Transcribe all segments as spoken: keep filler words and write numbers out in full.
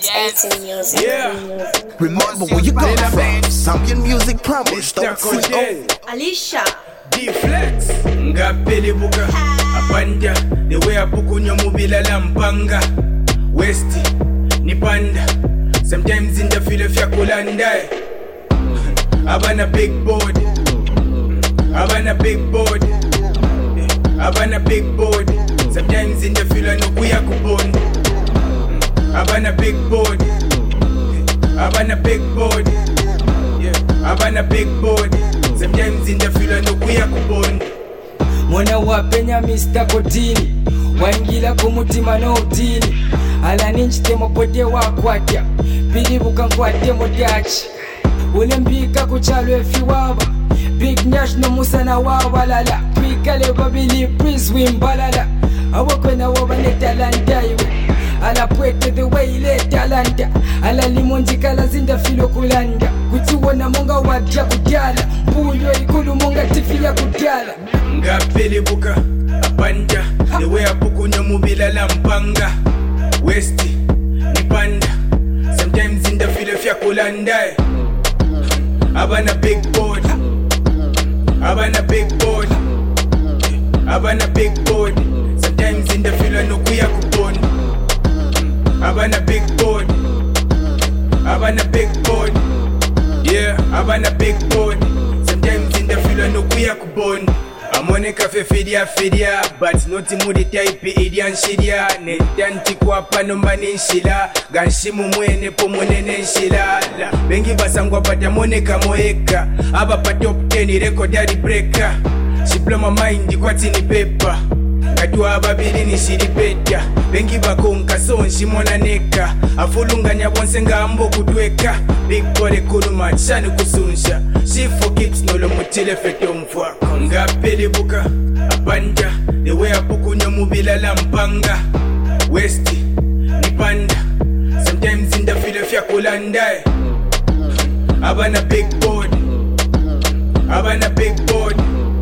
It's yes. eighteen music. Yeah. Remember where you come from. Zambian Music Promise. Don't see Alicia. D-Flex. Ngapeli buka. Apanda. The way I book on your mobile lampanga. West. Nipanda. Sometimes in the field of Yakulanda. Abana big board. Abana big board. Abana big board. Sometimes in the field of Nukuyakubon. Abana big board. Abana big board. Yeah. Abana big board. Sometimes in the field of Nukuyakubon. Mwana wapenya Mister Kotini. Waingila kumutima no utini. Ala ninchite mopote wakwatya. Pili buka nkwate modachi. Ulembika kuchalwe fiwaba. Big Nash no musana wawalala. Kwikale babili Prince Wimbalala. Awakwena wabane talanta iwe. Ala pwete the way ile talanta. Ala limonji kala zinda filo kulanda. Kutiwana monga wadja kudala. Puyo ikulu monga tifia kudala. Ngapeli buka apanda. The way apuku nyamubila lampanga. West Nipanda. Sometimes in the field of Yakulanda. Abana big board. Abana big board. Abana big board. Sometimes in the field of Nukuyakubon. Abana big board. Abana big board. Yeah, Abana big board. Sometimes in the field of Nukuyakubon. I'm on a cafe fedia fedia, but not in moody type Indian shidia. Netanti kwa pano manishila, Ganshimu mwene pomone neshila. Bengi basangwa pata moneka moeka, aba pa top ten record yari breaker. She blow my mind kwa tini paper. Katua babili ni shiripeta. Bengi bakonka so nshimona neka. Afulunganya bonsenga ambo kudweka. Big body kuluma chani kusunsha. She forgives no lo mutile feto mfwa. Ngapeli buka apanda. The way apuku nyamubila lampanga. West Nipanda. Sometimes in the field of Yakulanda. Abana big board. Abana big board.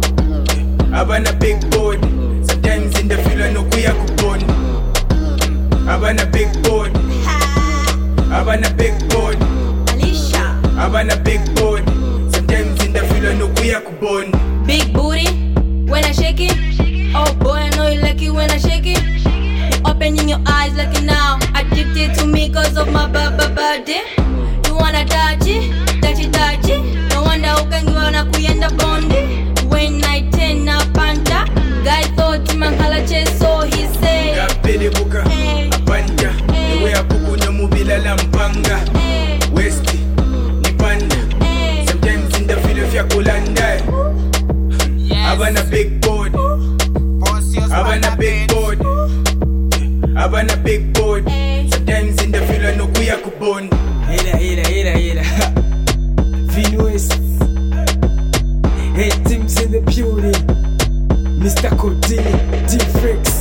Abana big board. Sometimes in the field of Nukuyakubon. Abana big board. Abana big board. Alicia. Abana big board. Sometimes in the field of Nukuyakubon. Big booty, when I shake it. Oh boy, I know you like it when I shake it. You opening your eyes like it now. Addicted to me cause of my body. You wanna touch it, touch it, touch it. No wonder who can you wanna kuyenda bondi. When I ten na panta. Guy thought Mankala chase, so he said Ngapeli buka hey. Apanda hey. The way apuku nyamubila lampanga hey. West Nipanda hey. Sometimes in the field of Yakulanda. Yes. Abana big board. Abana big board. Abana big board. Hey. Sometimes in the field of Nukuyakubon. Hila hila hila hila. Venus. Hey, teams in the building. Mister Cody, D-Frex.